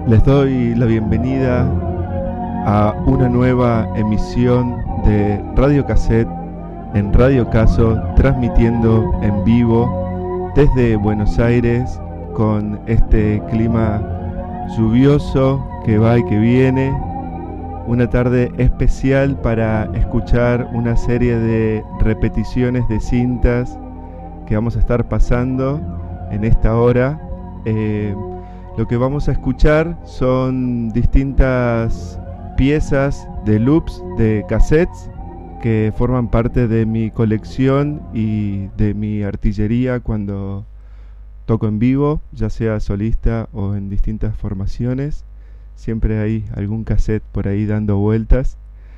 Les doy la bienvenida a una nueva emisión de Radio Cassette en Radio Caso, transmitiendo en vivo desde Buenos Aires con este clima lluvioso que va y que viene. Una tarde especial para escuchar una serie de repeticiones de cintas que vamos a estar pasando en esta hora. Lo que vamos a escuchar son distintas piezas de loops, de cassettes, que forman parte de mi colección y de mi artillería cuando toco en vivo, ya sea solista o en distintas formaciones. Siempre hay algún cassette por ahí dando vueltas.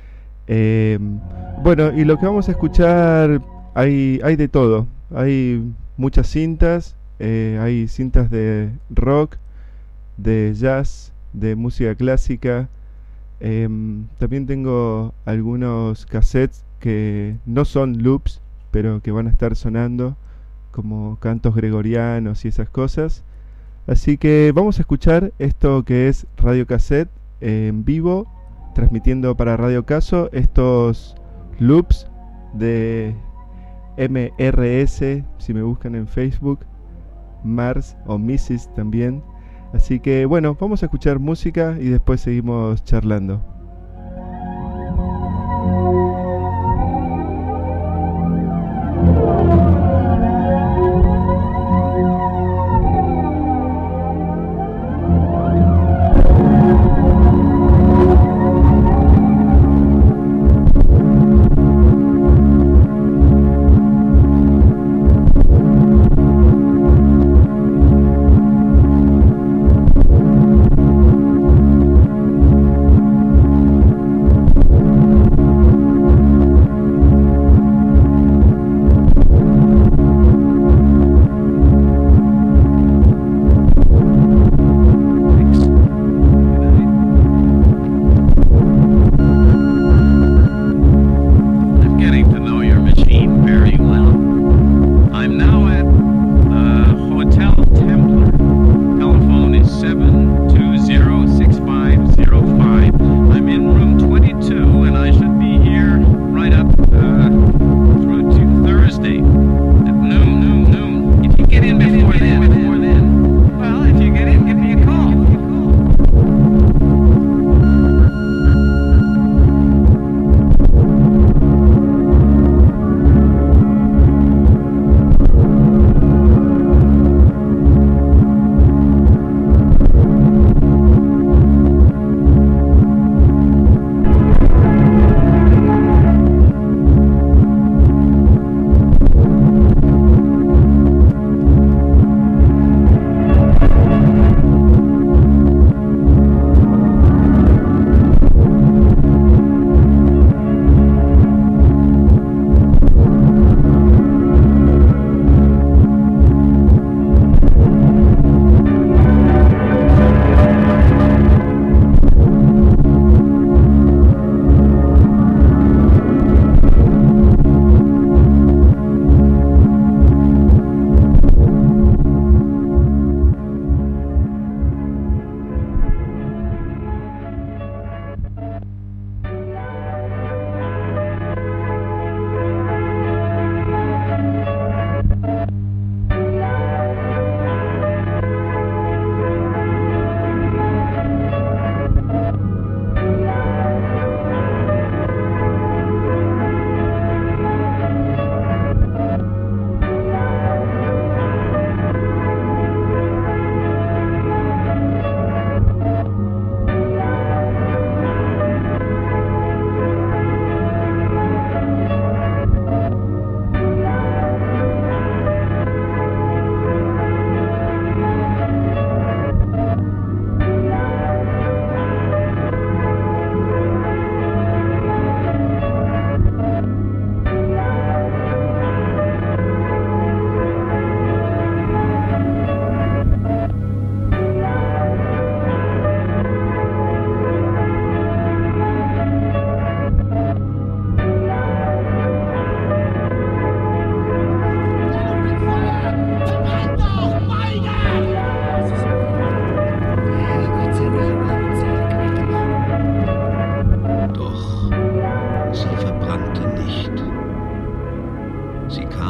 Bueno, y lo que vamos a escuchar, hay de todo. Hay muchas cintas, hay cintas de rock, de jazz, de música clásica. También tengo algunos cassettes que no son loops, pero que van a estar sonando, como cantos gregorianos y esas cosas. Así que vamos a escuchar esto que es Radio Cassette en vivo, transmitiendo para Radio Caso estos loops de MRS, si me buscan en Facebook, Mars o Mrs. también. Así que bueno, vamos a escuchar música y después seguimos charlando.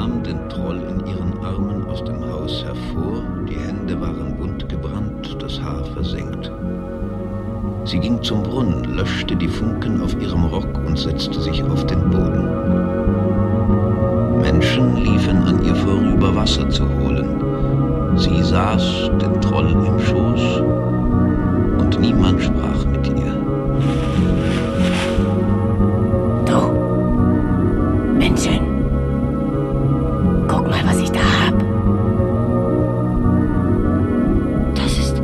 nahm den Troll in ihren Armen aus dem Haus hervor, die Hände waren bunt gebrannt, das Haar versengt. Sie ging zum Brunnen, löschte die Funken auf ihrem Rock und setzte sich auf den Boden. Menschen liefen an ihr vorüber, Wasser zu holen. Sie saß den Troll im Schoß und niemand sprach mit ihr. Du, Männchen, guck mal, was ich da hab. Das ist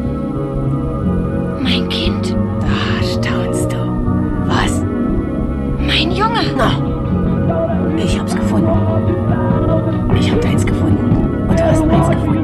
mein Kind. Da staunst du. Was? Mein Junge. Na, ich hab's gefunden. Ich hab deins gefunden. Und du hast meins gefunden.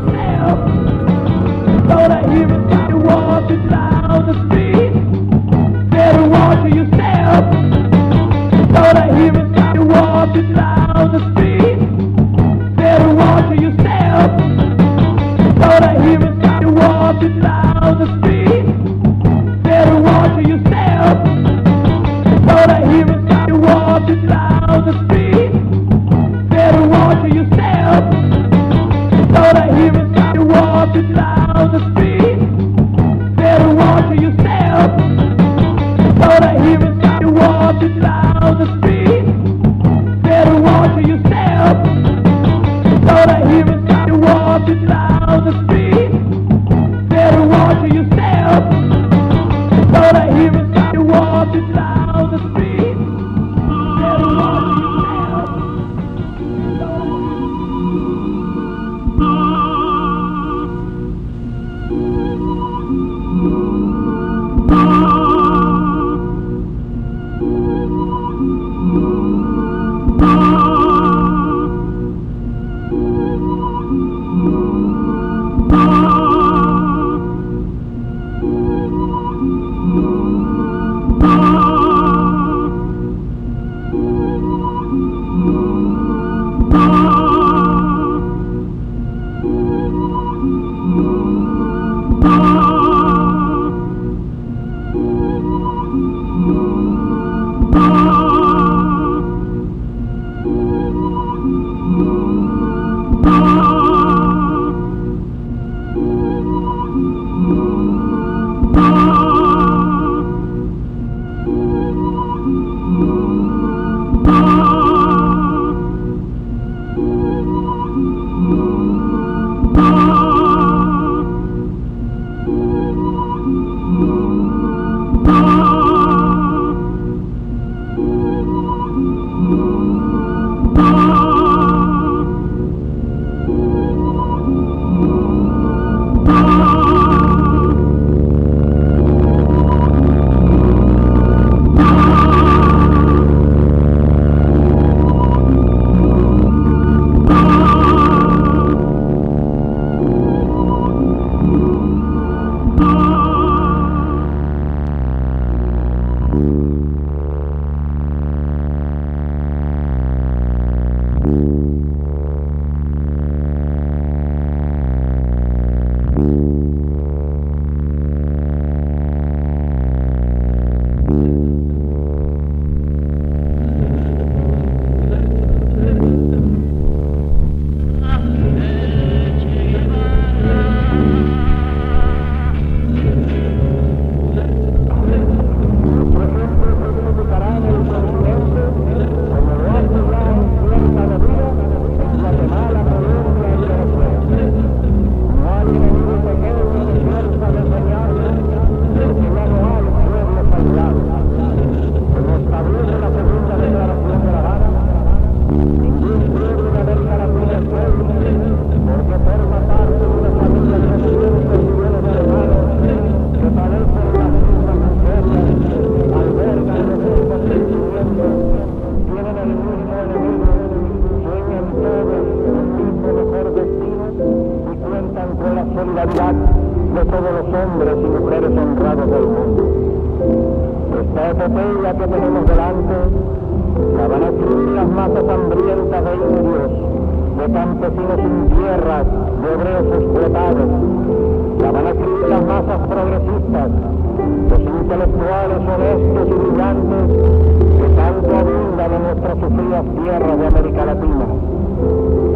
Tierras de América Latina.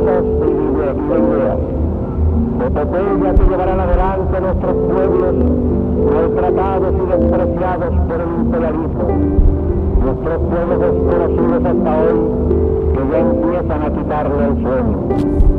mitos y de ideas, epopeya que llevarán adelante nuestros pueblos, maltratados y despreciados por el imperialismo, nuestros pueblos desconocidos hasta hoy, que ya empiezan a quitarle el sueño.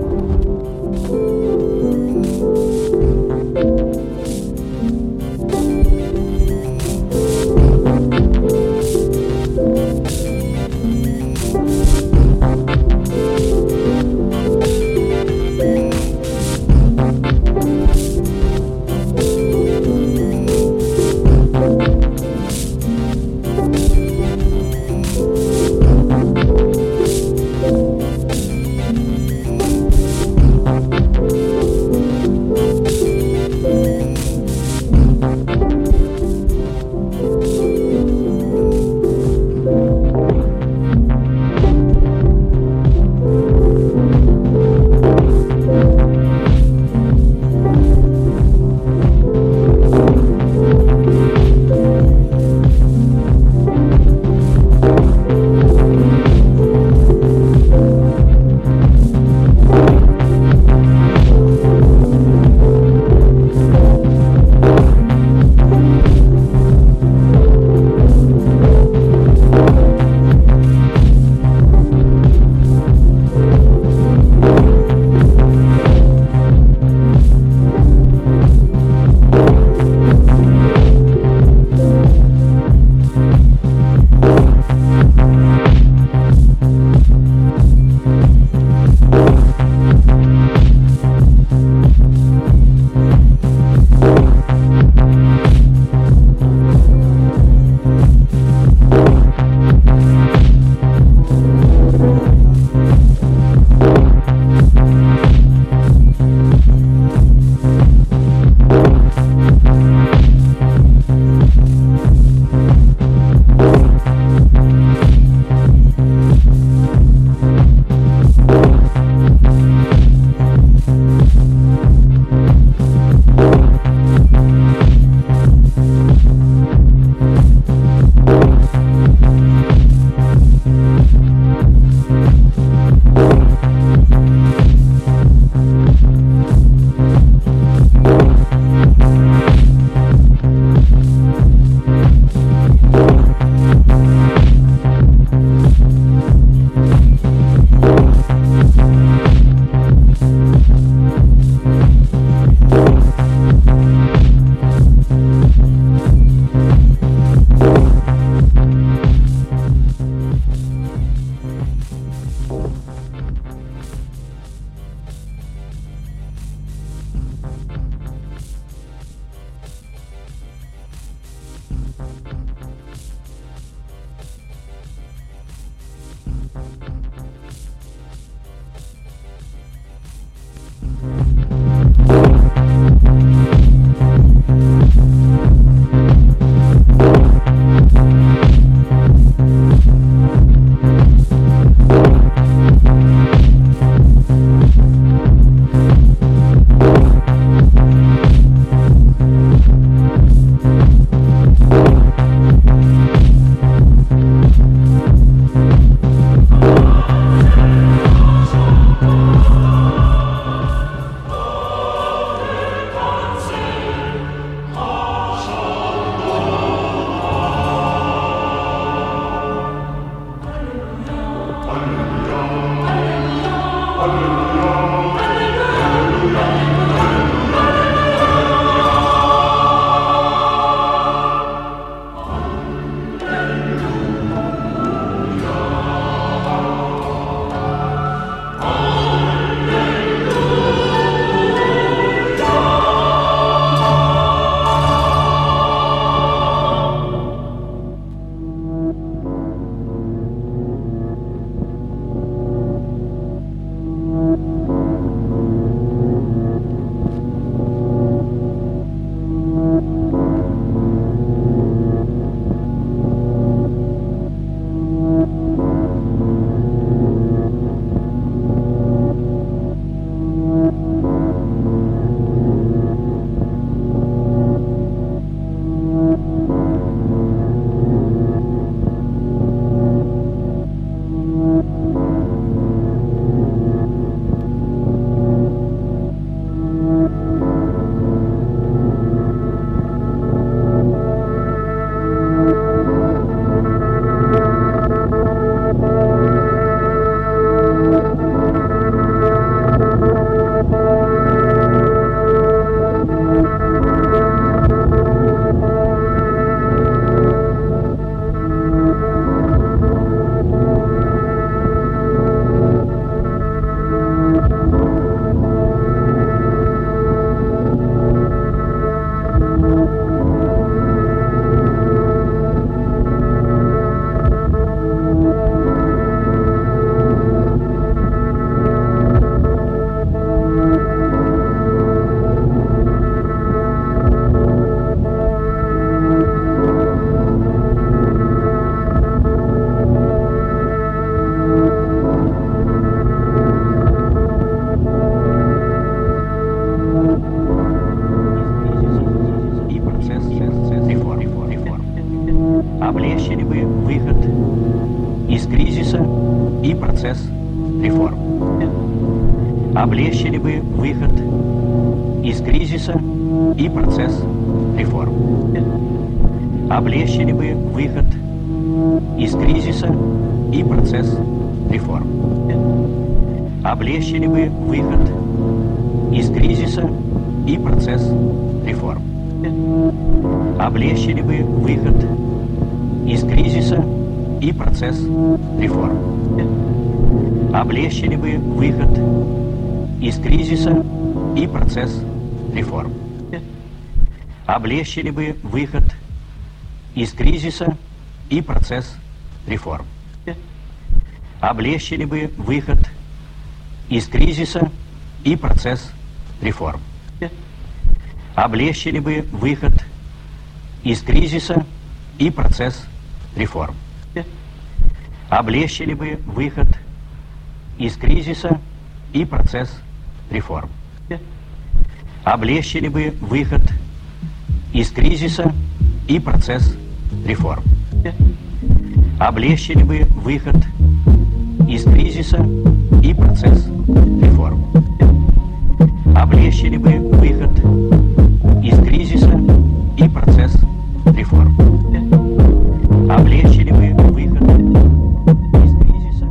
реформ. Облегчили бы выход из кризиса и процесс реформ. Облегчили бы выход из кризиса и процесс реформ. Облегчили бы выход из кризиса и процесс реформ. Облегчили бы выход из кризиса и процесс реформ. Облегчили бы выход из кризиса и процесс реформ. Облегчили бы выход из кризиса и процесс реформ. Облегчили бы выход из кризиса и процесс реформ. Облегчили бы выход из кризиса и процесс реформ. Облегчили бы выход из кризиса и процесс реформ. Облегчили бы выход из кризиса и процесс реформ. Облегчили бы выход из кризиса и процесс реформ. Облегчили бы выход из кризиса и процесс реформ. Облегчили бы выход из кризиса.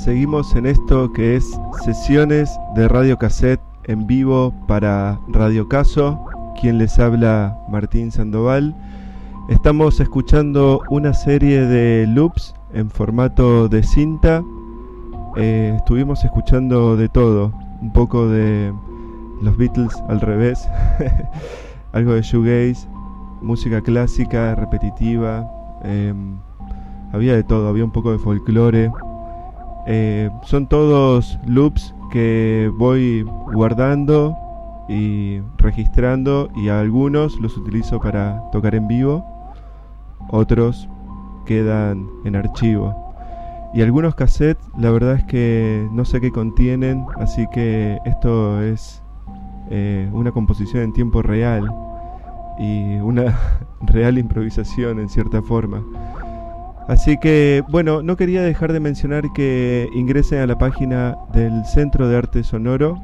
Seguimos en esto que es sesiones de Radio Cassette en vivo para Radio Caso. Quien les habla, Martín Sandoval. Estamos escuchando una serie de loops en formato de cinta. Estuvimos escuchando de todo, un poco de los Beatles al revés, algo de shoegaze, música clásica, repetitiva, había de todo, había un poco de folclore. Son todos loops que voy guardando y registrando, y algunos los utilizo para tocar en vivo, otros quedan en archivo. Y algunos cassettes, la verdad es que no sé qué contienen, así que esto es una composición en tiempo real y una real improvisación en cierta forma. Así que, bueno, no quería dejar de mencionar que ingresen a la página del Centro de Arte Sonoro,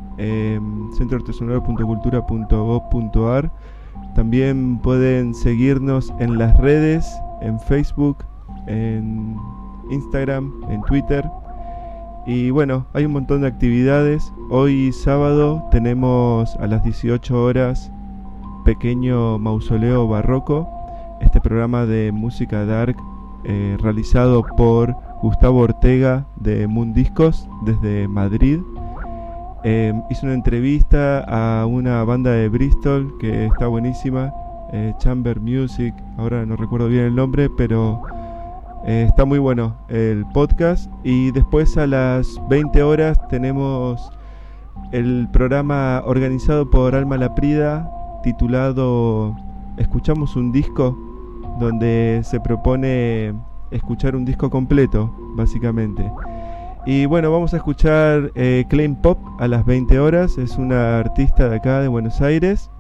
centroartesonoro.cultura.gov.ar. También pueden seguirnos en las redes, en Facebook, en Instagram, en Twitter. Y bueno, hay un montón de actividades. Hoy sábado tenemos a las 18 horas Pequeño Mausoleo Barroco, este programa de música dark realizado por Gustavo Ortega de Moon Discos desde Madrid. Hizo una entrevista a una banda de Bristol que está buenísima, Chamber Music, ahora no recuerdo bien el nombre, pero está muy bueno el podcast. Y después a las 20 horas tenemos el programa organizado por Alma Laprida titulado Escuchamos un disco, donde se propone escuchar un disco completo, básicamente. Y bueno, vamos a escuchar Klein Pop a las 20 horas. Es una artista de acá, de Buenos Aires,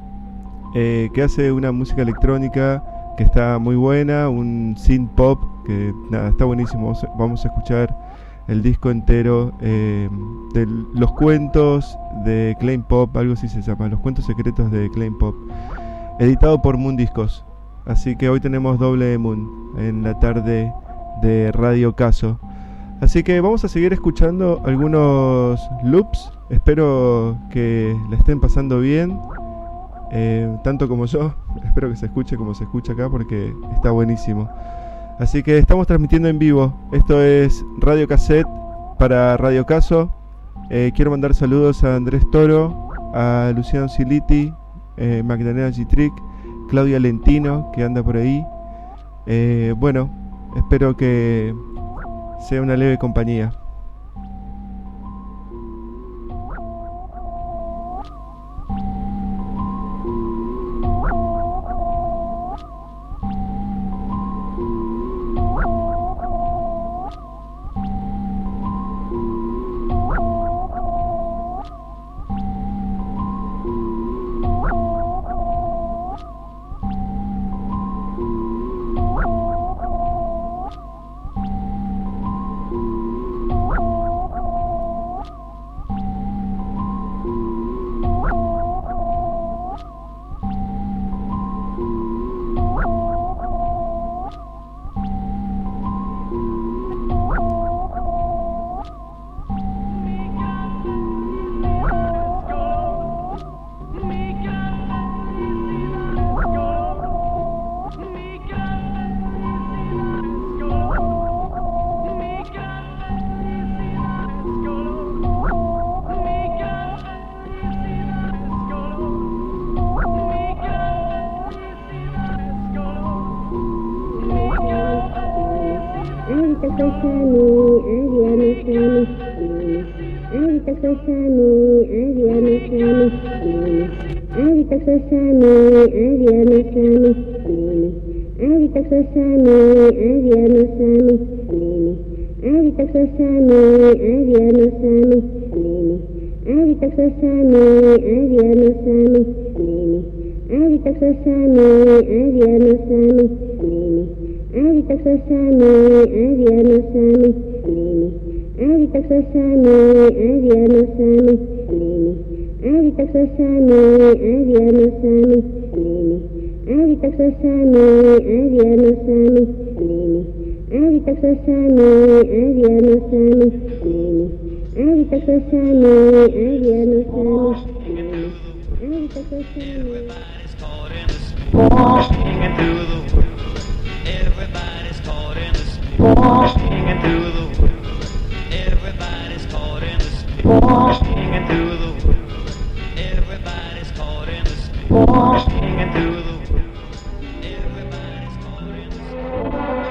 que hace una música electrónica que está muy buena, un synth pop que nada, está buenísimo. Vamos a escuchar el disco entero de los cuentos de Klein Pop, algo así se llama, los cuentos secretos de Klein Pop, editado por Moon Discos. Así que hoy tenemos doble Moon en la tarde de Radio Caso. Así que vamos a seguir escuchando algunos loops. Espero que la estén pasando bien, tanto como yo. Espero que se escuche como se escucha acá, porque está buenísimo. Así que estamos transmitiendo en vivo. Esto es Radio Cassette para Radio Caso. Quiero mandar saludos a Andrés Toro, a Luciano Siliti, Magdalena Gitric, Claudia Lentino, que anda por ahí. Bueno, espero que sea una leve compañía. Sami Walking into the world, everybody's calling.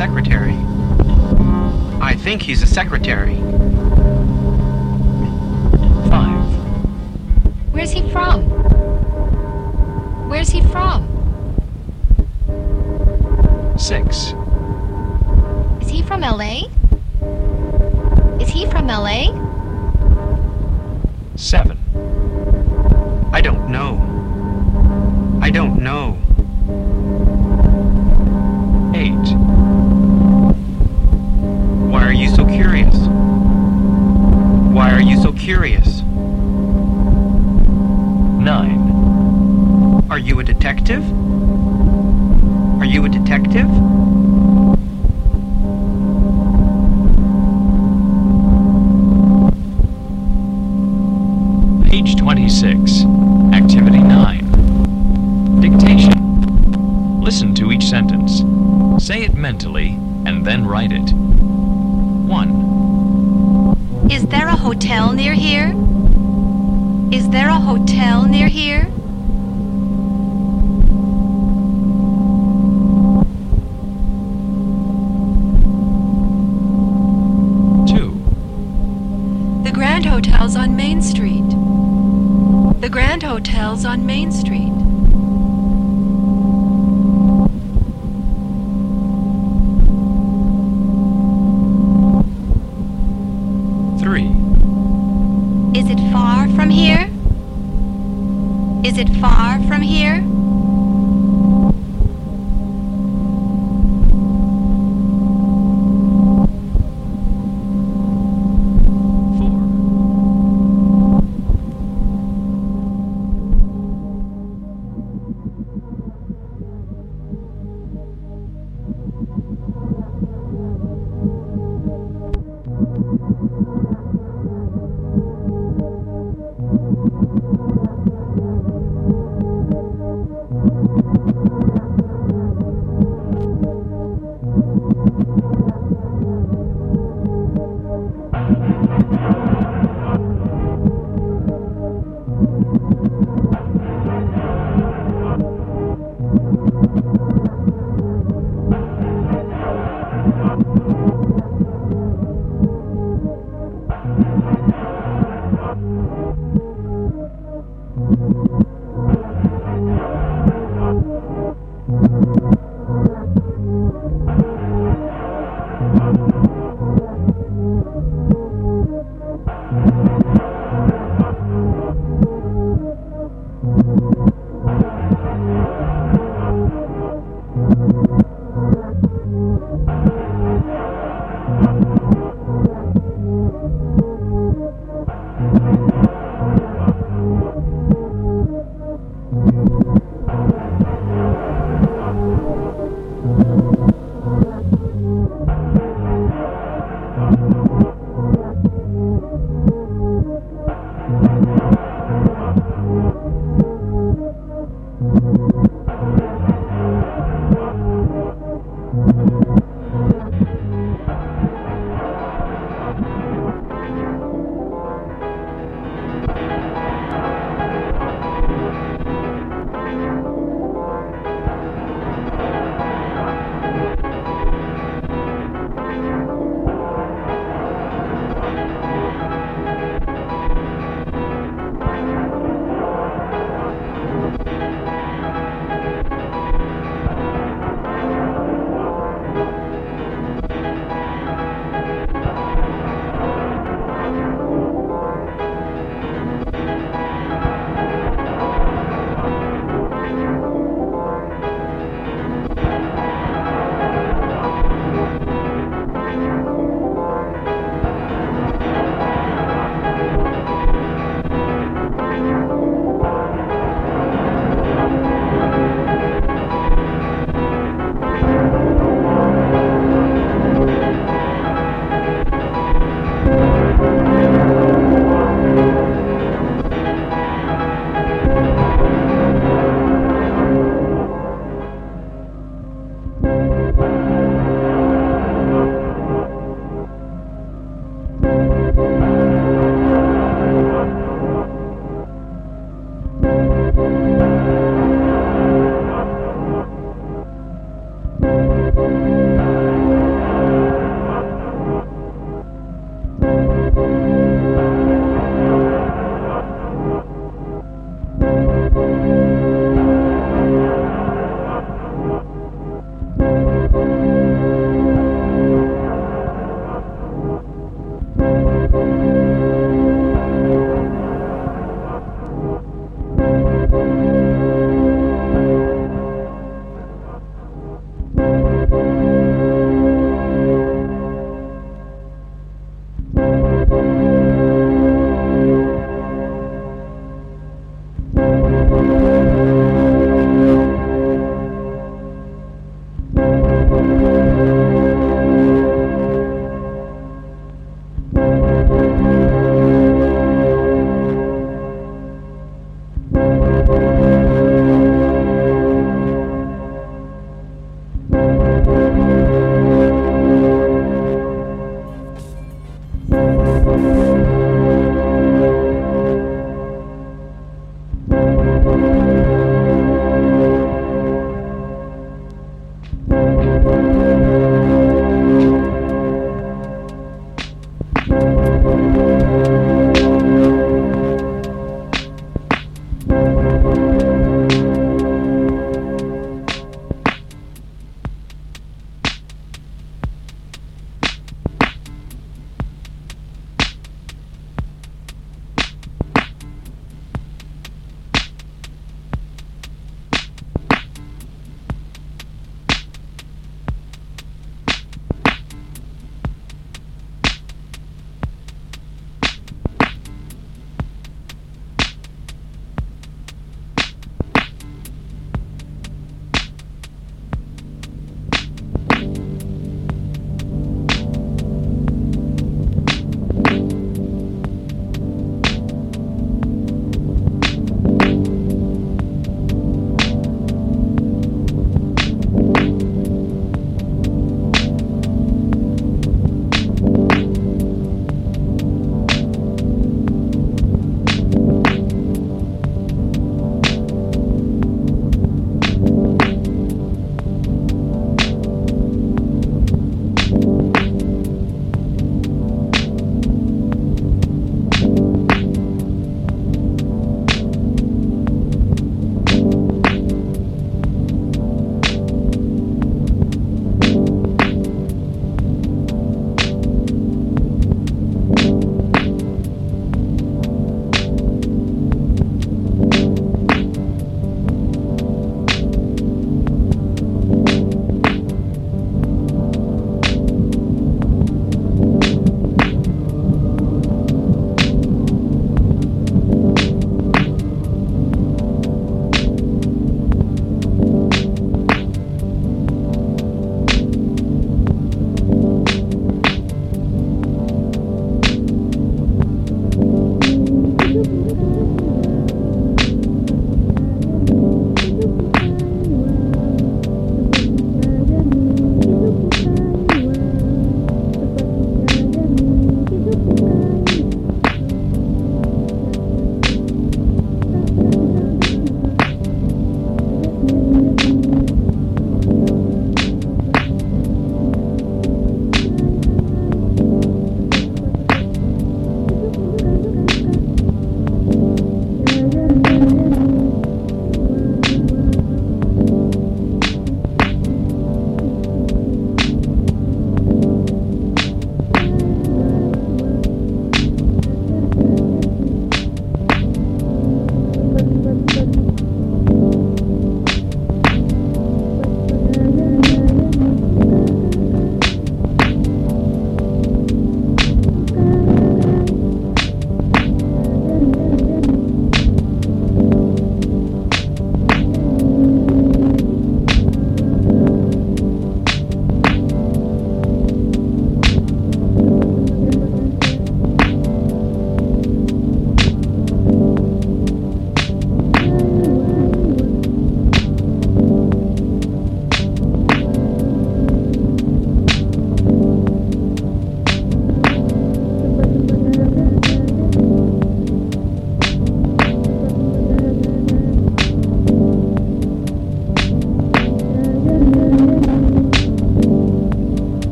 secretary. I think he's a secretary. 5, Where's he from? Where's he from? 6, Is he from LA? Is he from LA? 7, I don't know. I don't know. 8, Why are you so curious? Why are you so curious? 9, Are you a detective? Are you a detective? Page 26, Activity 9. Dictation. Listen to each sentence. Say it mentally and then write it. 1, Is there a hotel near here? Is there a hotel near here? 2, The Grand Hotel's on Main Street. The Grand Hotel's on Main Street. 3, Is it far from here? Is it far from here? 4,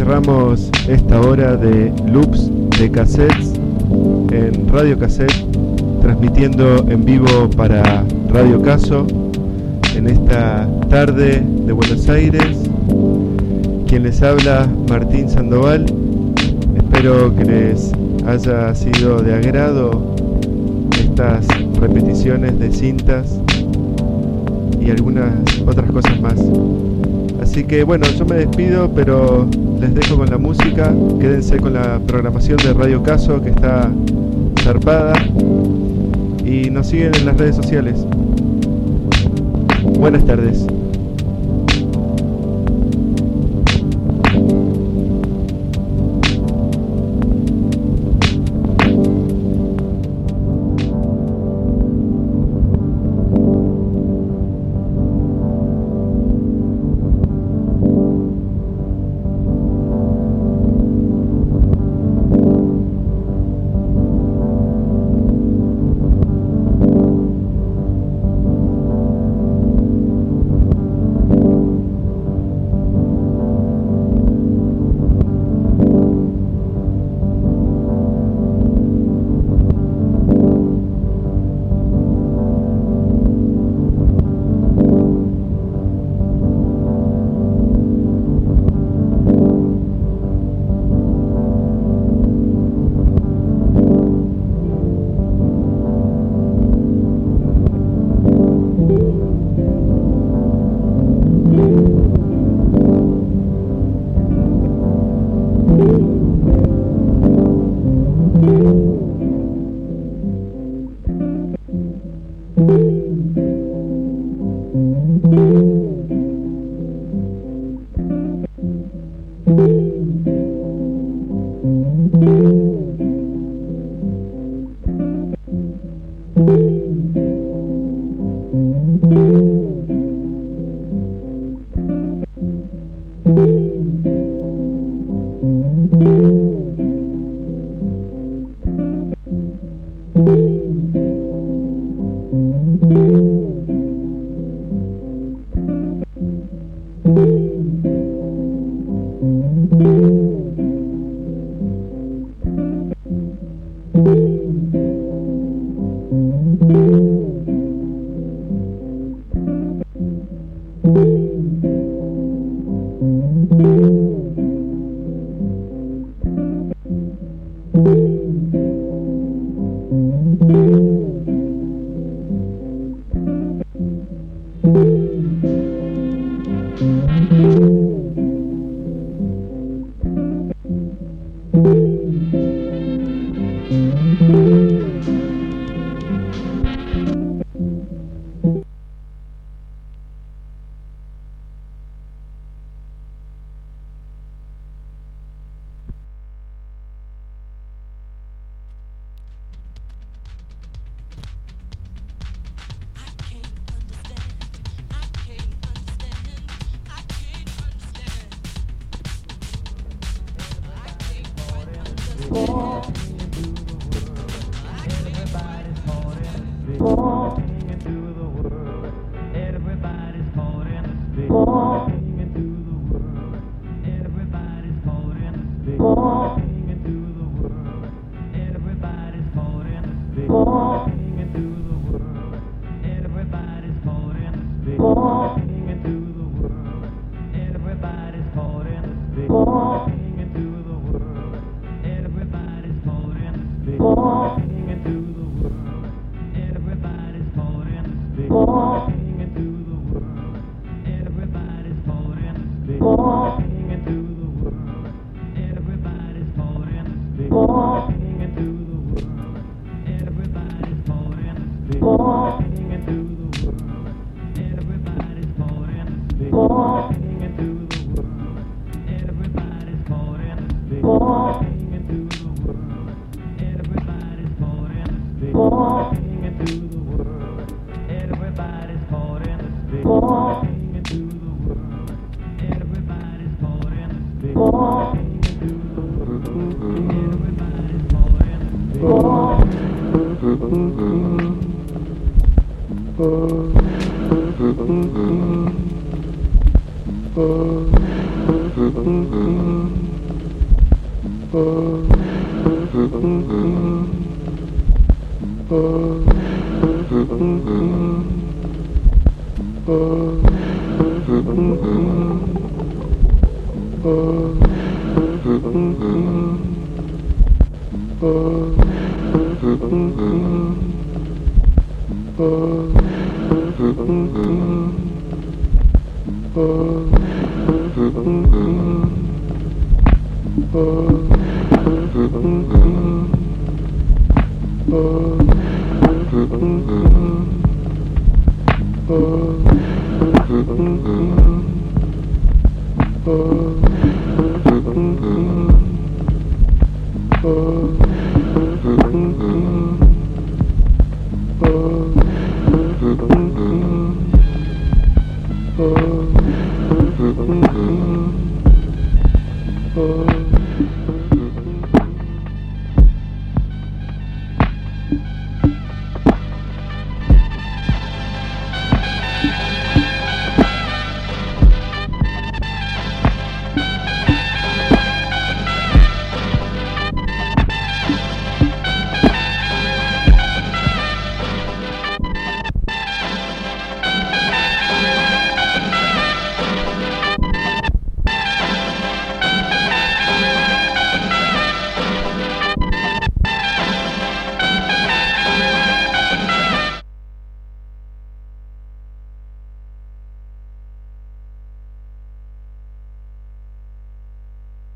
cerramos esta hora de loops de cassettes en Radio Cassette, transmitiendo en vivo para Radio Caso en esta tarde de Buenos Aires. Quien les habla, Martín Sandoval. Espero que les haya sido de agrado estas repeticiones de cintas y algunas otras cosas más. Así que bueno, yo me despido, pero les dejo con la música. Quédense con la programación de Radio Caso, que está zarpada, y nos siguen en las redes sociales. Buenas tardes.